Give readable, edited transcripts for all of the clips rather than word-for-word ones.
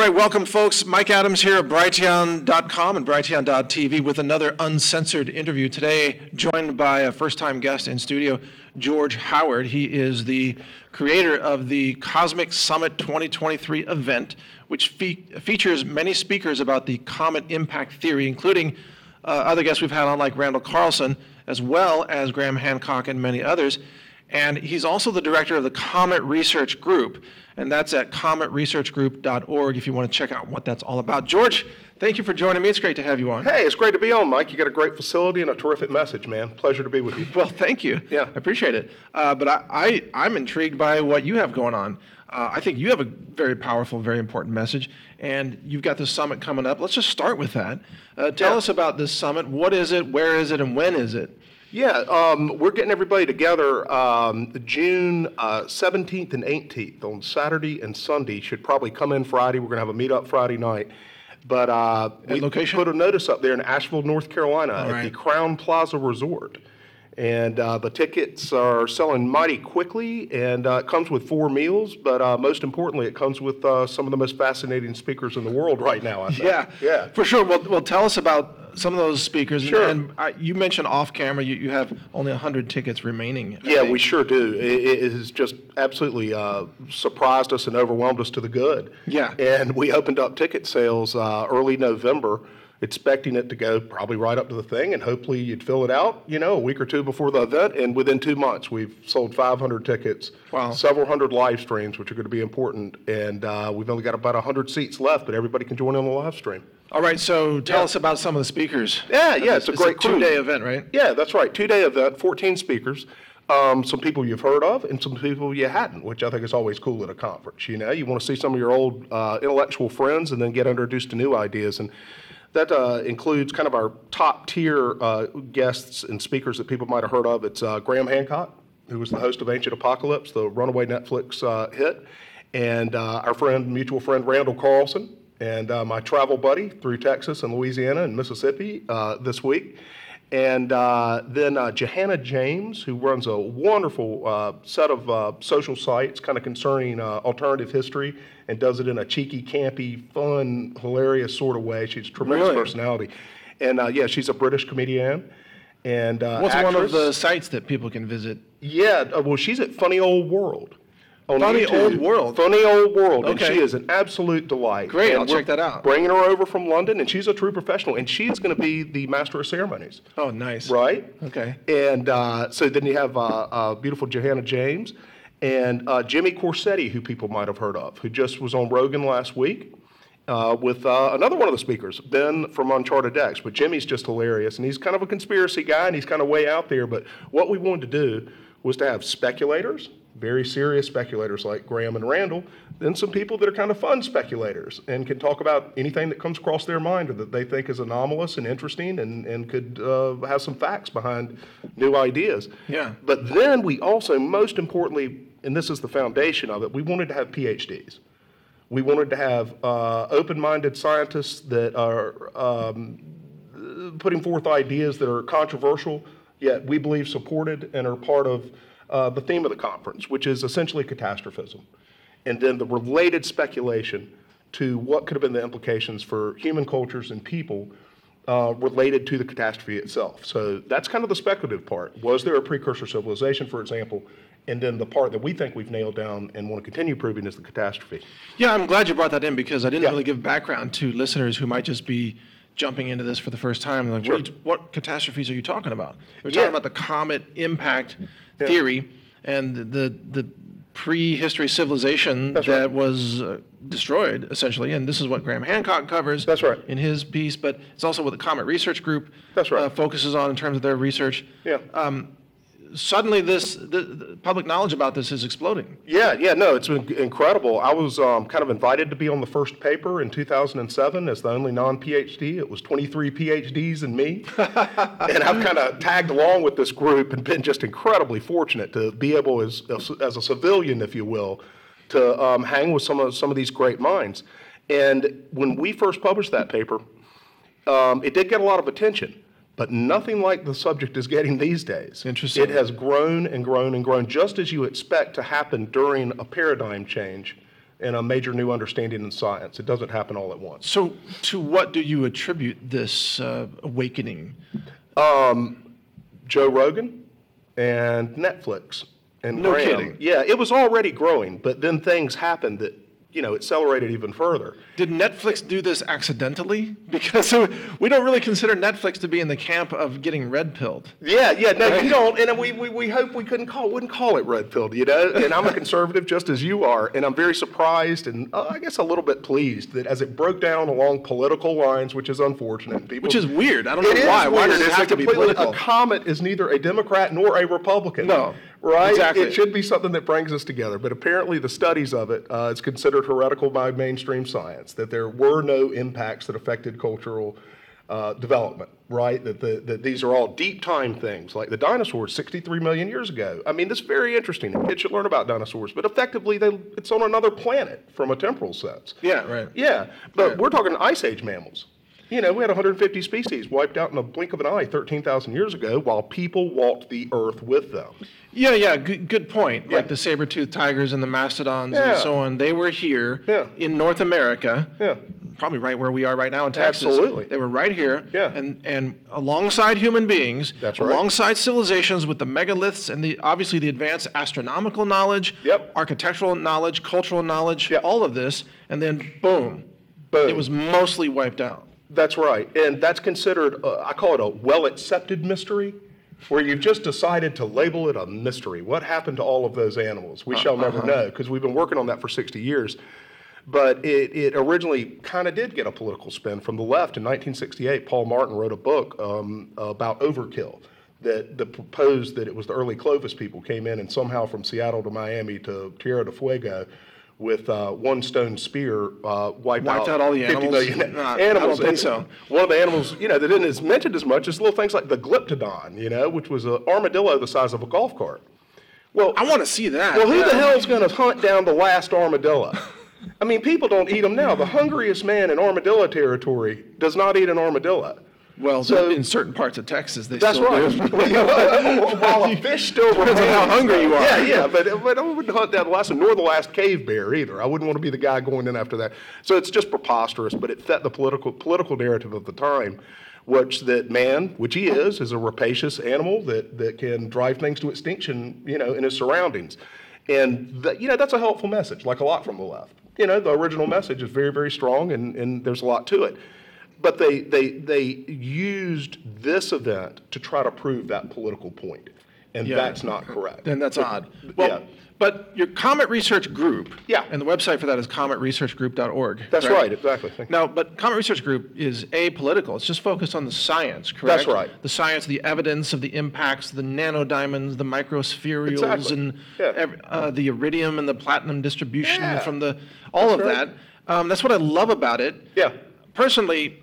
right, welcome, folks. Mike Adams here at Brighteon.com and Brighteon.tv with another uncensored interview. Today, joined by a first-time guest in studio, George Howard. He is the creator of the Cosmic Summit 2023 event, which features many speakers about the comet impact theory, including other guests we've had on like Randall Carlson, as well as Graham Hancock and many others. And he's also the director of the Comet Research Group, and that's at cometresearchgroup.org if you want to check out what that's all about. George, thank you for joining me. It's great to have you on. Hey, it's great to be on, Mike. You got a great facility and a terrific message, man. Pleasure to be with you. Well, thank you. Yeah. I appreciate it. But I'm intrigued by what you have going on. I think you have a very powerful, very important message, and you've got this summit coming up. Let's just start with that. Tell us about this summit. What is it, where is it, and when is it? Yeah, we're getting everybody together June 17th and 18th on Saturday and Sunday. Should probably come in Friday. We're going to have a meetup Friday night. But we location? put a notice up there in Asheville, North Carolina All at right. the Crown Plaza Resort. And the tickets are selling mighty quickly, and it comes with 4 meals, but most importantly, it comes with some of the most fascinating speakers in the world right now, I think. Yeah, for sure. Well, tell us about some of those speakers. Sure. And you mentioned off camera you have only 100 tickets remaining. Yeah, we sure do. It has just absolutely surprised us and overwhelmed us to the good. Yeah. And we opened up ticket sales early November, expecting it to go probably right up to the thing, and hopefully you'd fill it out, a week or two before the event. And within 2 months, we've sold 500 tickets, Wow. several hundred live streams, which are going to be important. And we've only got about 100 seats left, but everybody can join on the live stream. All right, so tell us about some of the speakers. Yeah, it's a great cruise. 2-day event, right? Yeah, that's right. 2-day event, 14 speakers. Some people you've heard of and some people you hadn't, which I think is always cool at a conference. You want to see some of your old intellectual friends and then get introduced to new ideas. And that includes kind of our top tier guests and speakers that people might have heard of. It's Graham Hancock, who was the host of Ancient Apocalypse, the runaway Netflix hit, and our mutual friend Randall Carlson, and my travel buddy through Texas and Louisiana and Mississippi this week. And then Johanna James, who runs a wonderful set of social sites kind of concerning alternative history and does it in a cheeky, campy, fun, hilarious sort of way. She's a tremendous Really? personality. And she's a British comedian. And What's actress. one of the sites that people can visit? Yeah, well, she's at Funny Old World. On Funny YouTube. Old World? Funny Old World. And Okay. she is an absolute delight. Great, And I'll we're check that out. Bringing her over from London, and she's a true professional, and she's going to be the master of ceremonies. Oh, nice. Right? Okay. And so then you have beautiful Johanna James and Jimmy Corsetti, who people might have heard of, who just was on Rogan last week with another one of the speakers, Ben from Uncharted X. But Jimmy's just hilarious, and he's kind of a conspiracy guy, and he's kind of way out there. But what we wanted to do was to have speculators, very serious speculators like Graham and Randall, then some people that are kind of fun speculators and can talk about anything that comes across their mind or that they think is anomalous and interesting and could have some facts behind new ideas. Yeah. But then we also, most importantly, and this is the foundation of it, we wanted to have PhDs. We wanted to have open-minded scientists that are putting forth ideas that are controversial, yet we believe supported and are part of the theme of the conference, which is essentially catastrophism. And then the related speculation to what could have been the implications for human cultures and people related to the catastrophe itself. So that's kind of the speculative part. Was there a precursor civilization, for example? And then the part that we think we've nailed down and want to continue proving is the catastrophe. Yeah, I'm glad you brought that in because I didn't Yeah. really give background to listeners who might just be jumping into this for the first time. Like, Sure. what catastrophes are you talking about? We're Yeah. talking about the comet impact theory and the prehistory civilization That's that right. was destroyed, essentially. And this is what Graham Hancock covers That's right. in his piece, but it's also what the Comet Research Group That's right. focuses on in terms of their research. Yeah. Suddenly, the public knowledge about this is exploding. Yeah, no, it's been incredible. I was kind of invited to be on the first paper in 2007 as the only non-PhD. It was 23 PhDs and me. And I've kind of tagged along with this group and been just incredibly fortunate to be able, as a civilian, if you will, to hang with some of these great minds. And when we first published that paper, it did get a lot of attention. But nothing like the subject is getting these days. Interesting. It has grown and grown and grown, just as you expect to happen during a paradigm change and a major new understanding in science. It doesn't happen all at once. So, to what do you attribute this awakening? Joe Rogan and Netflix and No Graham. kidding. Yeah, it was already growing, but then things happened that, accelerated even further. Did Netflix do this accidentally? Because we don't really consider Netflix to be in the camp of getting red-pilled. Yeah, no, you don't, and we hope we wouldn't call it red pilled, and I'm a conservative just as you are, and I'm very surprised and I guess a little bit pleased that as it broke down along political lines, which is unfortunate. Which is weird. I don't know It is why. Why weird. does it It's have to be completely- political? A comet is neither a Democrat nor a Republican. No, Right? exactly. It should be something that brings us together. But apparently the studies of it, it's considered heretical by mainstream science, that there were no impacts that affected cultural development, right? That these are all deep time things, like the dinosaurs 63 million years ago. I mean, this is very interesting. Kids should learn about dinosaurs. But effectively, it's on another planet from a temporal sense. Yeah, right. Yeah, but Right. we're talking Ice Age mammals. We had 150 species wiped out in a blink of an eye 13,000 years ago while people walked the earth with them. Yeah, good point. Yeah. Like the saber-toothed tigers and the mastodons Yeah. and so on, they were here Yeah. in North America. Yeah. Probably right where we are right now in Texas. Absolutely. They were right here. Yeah. And alongside human beings, That's right. alongside civilizations with the megaliths and obviously the advanced astronomical knowledge, Yep. architectural knowledge, cultural knowledge, Yep. all of this, and then boom, Boom. it was mostly wiped out. That's right. And that's considered, I call it a well-accepted mystery, where you've just decided to label it a mystery. What happened to all of those animals? We shall never know, because we've been working on that for 60 years. But it originally kind of did get a political spin from the left. In 1968, Paul Martin wrote a book about overkill that proposed that it was the early Clovis people came in and somehow from Seattle to Miami to Tierra del Fuego with one stone spear wiped Out all the 50 animals? million Nah, animals. I don't think And so. one of the animals, that isn't mentioned as much is little things like the glyptodon, which was an armadillo the size of a golf cart. Well, I want to see that. well, who Yeah. the hell's going to hunt down the last armadillo? I mean, people don't eat them now. The hungriest man in armadillo territory does not eat an armadillo. Well, So- in certain parts of Texas, they That's still right. do. While a fish still Depends on how hungry you are. Yeah, but I wouldn't hunt down the last one, nor the last cave bear either. I wouldn't want to be the guy going in after that. So it's just preposterous, but it fit the political narrative of the time, that man, which he is a rapacious animal that can drive things to extinction, in his surroundings. And that's a helpful message, like a lot from the left. The original message is very, very strong, and there's a lot to it. But they used this event to try to prove that political point, and Yeah. that's not correct. Then that's odd. Well, yeah. but your Comet Research Group, Yeah. and the website for that is cometresearchgroup.org. That's correct? right, exactly. Thank you. Now, but Comet Research Group is apolitical. It's just focused on the science, correct? That's right. The science, the evidence of the impacts, the nanodiamonds, the microspherules, Exactly. and Yeah. the iridium and the platinum distribution Yeah. from all That's of right. that. That's what I love about it. Yeah. Personally,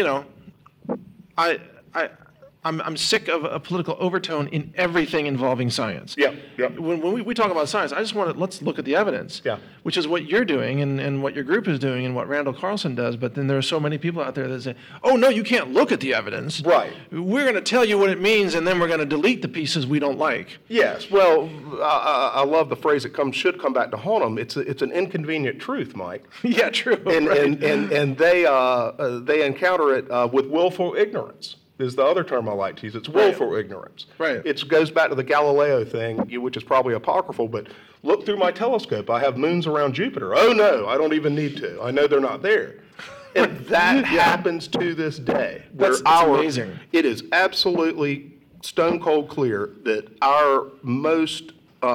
I'm sick of a political overtone in everything involving science. Yeah, yeah. When we talk about science, I just want to, let's look at the evidence. Yeah. Which is what you're doing and what your group is doing and what Randall Carlson does. But then there are so many people out there that say, oh, no, you can't look at the evidence. Right. We're going to tell you what it means, and then we're going to delete the pieces we don't like. Yes. Well, I love the phrase that should come back to haunt them. It's an inconvenient truth, Mike. Yeah, true. And right. and they encounter it with willful ignorance. Is the other term I like to use. It's willful ignorance. Right. It goes back to the Galileo thing, which is probably apocryphal, but look through my telescope. I have moons around Jupiter. Oh, no, I don't even need to. I know they're not there. And that happens to this day. That's amazing. It is absolutely stone cold clear that our most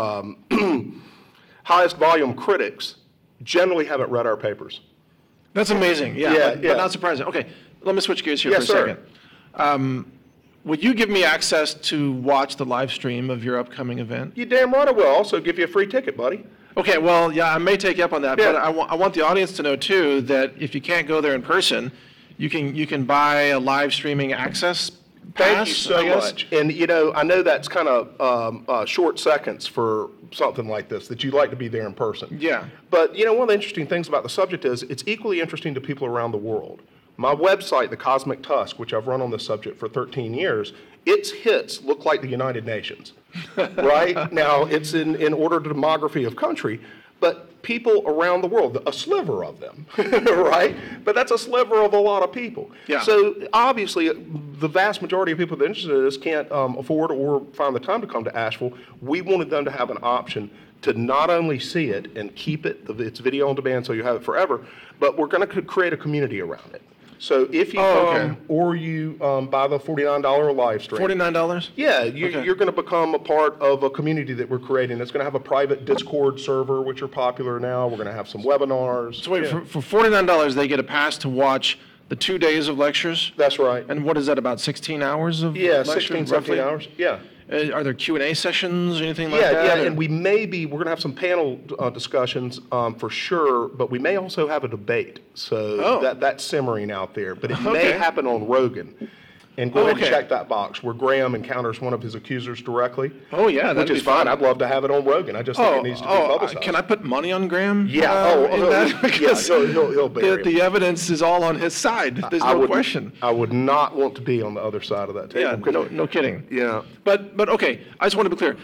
highest volume critics generally haven't read our papers. That's amazing. Yeah, Yeah, but yeah. not surprising. Okay, let me switch gears here Yes, for a sir. second. Would you give me access to watch the live stream of your upcoming event? You damn right I will. Also give you a free ticket, buddy. Okay, well, yeah, I may take you up on that, Yeah. but I want the audience to know too that if you can't go there in person, you can buy a live streaming access pass. Thank you so I guess. much. And I know that's kind of short seconds for something like this, that you'd like to be there in person. Yeah. But one of the interesting things about the subject is it's equally interesting to people around the world. My website, The Cosmic Tusk, which I've run on this subject for 13 years, its hits look like the United Nations. Right? Now, it's in order to demography of country, but people around the world, a sliver of them, right? But that's a sliver of a lot of people. Yeah. So obviously, the vast majority of people that are interested in this can't afford or find the time to come to Asheville. We wanted them to have an option to not only see it and keep it, it's video on demand, so you have it forever, but we're going to create a community around it. So if you come or you buy the $49 live stream. $49? Yeah, you're going to become a part of a community that we're creating. It's going to have a private Discord server, which are popular now. We're going to have some webinars. So wait, for $49, they get a pass to watch the 2 days of lectures? That's right. And what is that, about 16 hours of Yeah, lecture, 16, 17 hours. Yeah. Are there Q&A sessions or anything like that? Yeah, and we're going to have some panel discussions for sure, but we may also have a debate. So that's simmering out there. But it may happen on Rogan. And go ahead and check that box where Graham encounters one of his accusers directly. Oh, yeah, which is fine. I'd love to have it on Rogan. I just think it needs to be publicized. Can I put money on Graham? Yeah. Because he'll bear the evidence is all on his side. There's no question. I would not want to be on the other side of that table. Yeah, no kidding. Yeah. But okay, I just want to be clear.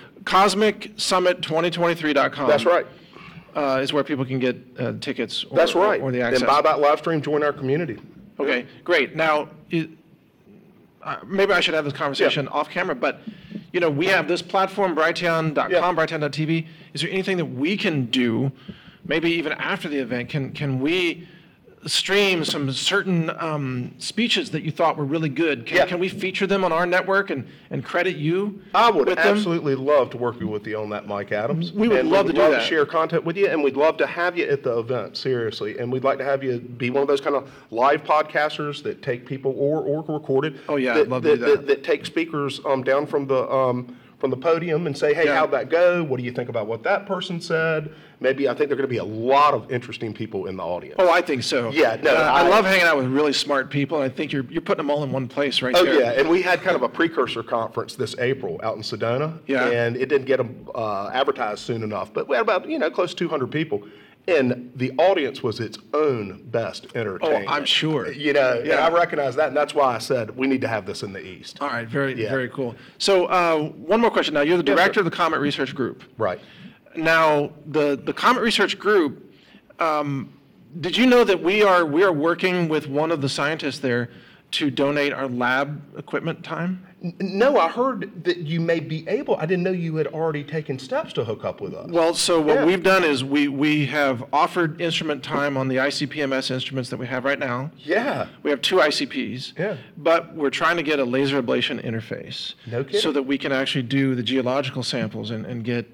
CosmicSummit2023.com. That's right. Is where people can get tickets. That's right. Or the access. And buy that live stream, join our community. Okay, great. Now, maybe I should have this conversation off camera, but we have this platform, Brighteon.com, Brighteon.tv. Is there anything that we can do, maybe even after the event? Can we stream some certain speeches that you thought were really good? Can we feature them on our network and credit you? I would absolutely love to work with you on that, Mike Adams. We would love to do that. We'd love to share content with you, and we'd love to have you at the event, seriously. And we'd like to have you be one of those kind of live podcasters that take people, or recorded. Oh, yeah, I'd love to do that. That take speakers down from the podium and say, hey, how'd that go? What do you think about what that person said? Maybe I think there are going to be a lot of interesting people in the audience. Oh, I think so. Yeah, no, I love hanging out with really smart people, and I think you're putting them all in one place right there. Oh, yeah, and we had kind of a precursor conference this April out in Sedona, and it didn't get advertised soon enough, but we had about, close to 200 people. And the audience was its own best entertainment. Oh, I'm sure. And I recognize that, and that's why I said we need to have this in the East. All right, very cool. So one more question. Now, you're the director of the Comet Research Group. Right. Now, the Comet Research Group, did you know that we are working with one of the scientists there to donate our lab equipment time? No, I heard that you may be able. I didn't know you had already taken steps to hook up with us. Well, so what we've done is we have offered instrument time on the ICP-MS instruments that we have right now. Yeah. We have 2 ICPs. Yeah. But we're trying to get a laser ablation interface. No kidding. So that we can actually do the geological samples and get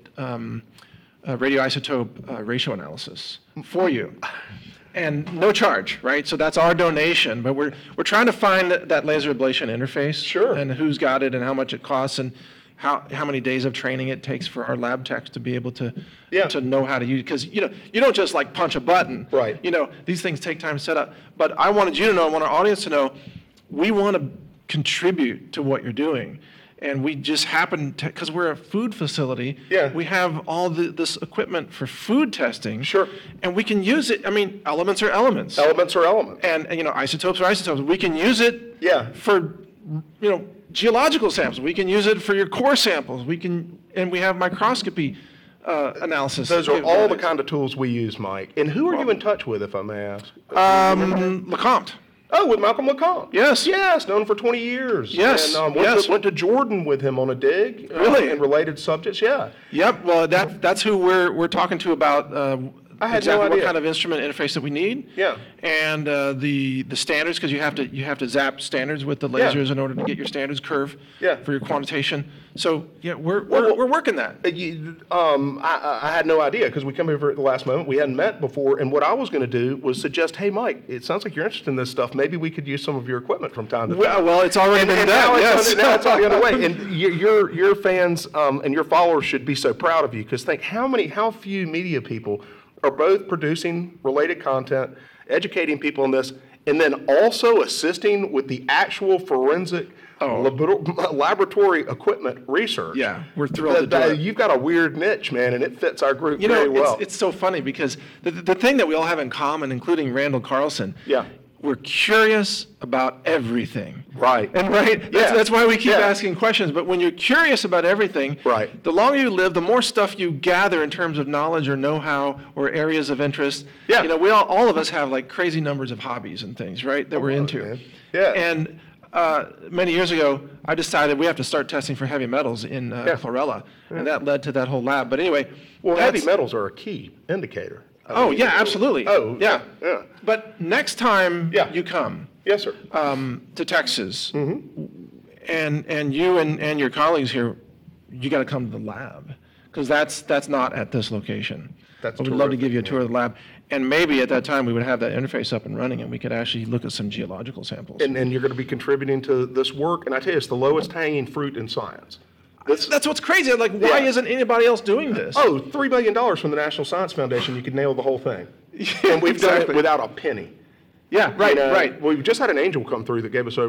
radioisotope ratio analysis for you. And no charge, right? So that's our donation, but we're trying to find that laser ablation interface. Sure. And who's got it and how much it costs and how many days of training it takes for our lab techs to be able to know how to use it. Because you don't just like punch a button. Right. These things take time to set up. But I wanted you to know, I want our audience to know, we want to contribute to what you're doing. And we just happen to, because we're a food facility, we have all this equipment for food testing. Sure. And we can use it. I mean, elements are elements. Elements are elements. And isotopes are isotopes. We can use it for, geological samples. We can use it for your core samples. And we have microscopy analysis. Those are all the kind of tools we use, Mike. And who are you in touch with, if I may ask? LeCompte. Oh, with Malcolm LeCompte. Yes. Yes, known him for 20 years. Yes. And went to Jordan with him on a dig. Really? And related subjects, yeah. Yep. Well, that's who we're talking to about I had exactly no idea. what kind of instrument interface that we need. Yeah. And the standards, because you have to zap standards with the lasers in order to get your standards curve for your quantitation. So we're working that. I had no idea because we come over at the last moment. We hadn't met before, and what I was going to do was suggest, hey, Mike, it sounds like you're interested in this stuff. Maybe we could use some of your equipment from time to time. Well, it's already been done. Yes. Now it's already underway, and your fans and your followers should be so proud of you because think how few media people are both producing related content, educating people on this, and then also assisting with the actual forensic laboratory equipment research. Yeah, we're thrilled to do it. You've got a weird niche, man, and it fits our group very well. It's so funny because the thing that we all have in common, including Randall Carlson, we're curious about everything. Right. And right, Yeah. that's why we keep Yeah. asking questions. But when you're curious about everything, Right. the longer you live, the more stuff you gather in terms of knowledge or know-how or areas of interest. Yeah. You know, we all of us have like crazy numbers of hobbies and things, right, that we're into. man. Yeah. And many years ago, I decided we have to start testing for heavy metals in chlorella, and that led to that whole lab. But anyway, Well, that's- heavy metals are a key indicator. I Oh mean, yeah, absolutely. Oh, yeah. yeah. But next time Yeah. you come Yes, sir. to Texas, Mm-hmm. and you and your colleagues here, you got to come to the lab because that's not at this location. That's I would love to terrific, give you a tour yeah. of the lab, and maybe at that time we would have that interface up and running, and we could actually look at some geological samples. And you're going to be contributing to this work. And I tell you, it's the lowest hanging fruit in science. That's what's crazy. I'm like, why Yeah. isn't anybody else doing this? Oh, $3 million from the National Science Foundation, you could nail the whole thing. And we've done Exactly. it without a penny. yeah, right, You know, right. We've just had an angel come through that gave us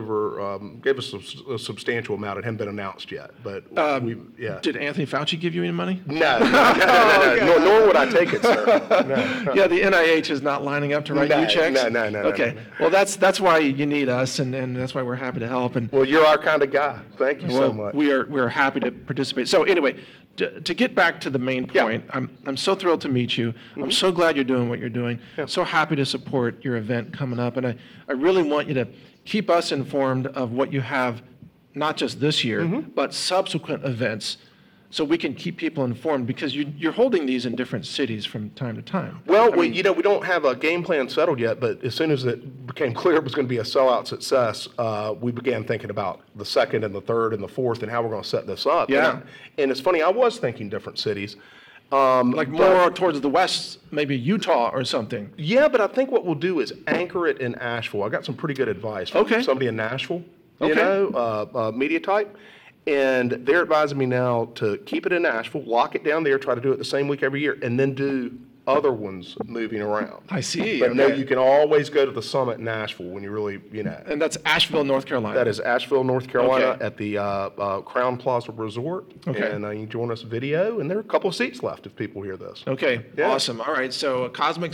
a substantial amount. It hadn't been announced yet, but yeah. Did Anthony Fauci give you any money? No, nor would I take it, sir. No. Yeah, the NIH is not lining up to write No, you checks. no. Okay, well that's why you need us, and that's why we're happy to help. And Well, you're our kind of guy. Thank you so much. we're happy to participate. So anyway, to get back to the main point, I'm so thrilled to meet you. I'm so glad you're doing what you're doing. So happy to support your event coming up, and I really want you to keep us informed of what you have, not just this year, but subsequent events, so we can keep people informed because you're holding these in different cities from time to time. Well, we don't have a game plan settled yet, but as soon as it became clear it was going to be a sellout success, we began thinking about the second and the third and the fourth and how we're going to set this up. Yeah. And it's funny, I was thinking different cities. Like more towards the west, maybe Utah or something. Yeah, but I think what we'll do is anchor it in Asheville. I got some pretty good advice from Okay. somebody in Nashville, Okay. media type. And they're advising me now to keep it in Nashville, lock it down there, try to do it the same week every year, and then do other ones moving around. I see. But no, okay. you can always go to the summit in Nashville when you really, And that's Asheville, North Carolina. That is Asheville, North Carolina, Okay. at the Crown Plaza Resort. Okay. And you can join us video, and there are a couple of seats left if people hear this. Okay, Yeah. awesome. All right, so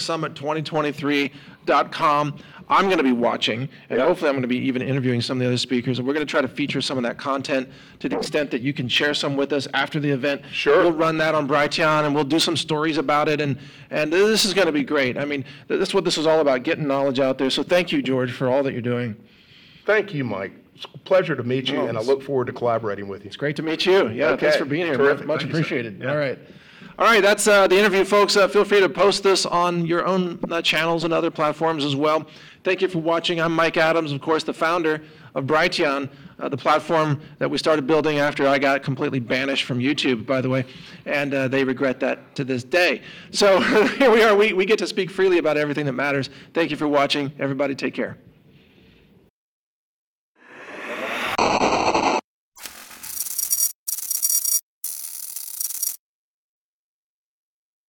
CosmicSummit2023.com. I'm going to be watching, and Yeah. hopefully I'm going to be even interviewing some of the other speakers, and we're going to try to feature some of that content to the extent that you can share some with us after the event. Sure. We'll run that on Brighteon, and we'll do some stories about it, and this is going to be great. I mean, that's what this is all about, getting knowledge out there. So thank you, George, for all that you're doing. Thank you, Mike. It's a pleasure to meet you, Oh, and I it's- look forward to collaborating with you. It's great to meet you. Yeah, Okay, thanks for being here. terrific. Much Thank you, sir. appreciated. Yeah. All right. All right, that's the interview, folks. Feel free to post this on your own channels and other platforms as well. Thank you for watching. I'm Mike Adams, of course, the founder of Brighteon, the platform that we started building after I got completely banished from YouTube, by the way, and they regret that to this day. So here we are. We get to speak freely about everything that matters. Thank you for watching. Everybody take care.